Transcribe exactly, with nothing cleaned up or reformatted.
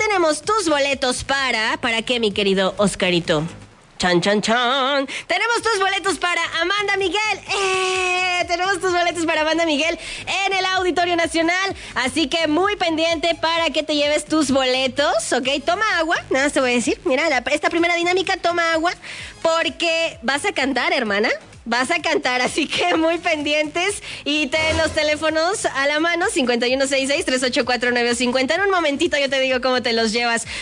tenemos tus boletos para... ¿Para qué, mi querido Oscarito? Chan, chan, chan. Tenemos tus boletos para Amanda Miguel. ¡Eh! Tenemos tus boletos para Amanda Miguel en el Auditorio Nacional. Así que muy pendiente para que te lleves tus boletos, ¿ok? Toma agua, nada más te voy a decir. Mira, la, esta primera dinámica, toma agua, porque vas a cantar, hermana. Vas a cantar, así que muy pendientes. Y ten los teléfonos a la mano, cincuenta y uno sesenta y seis, treinta y ocho cuarenta y nueve cincuenta. En un momentito yo te digo cómo te los llevas.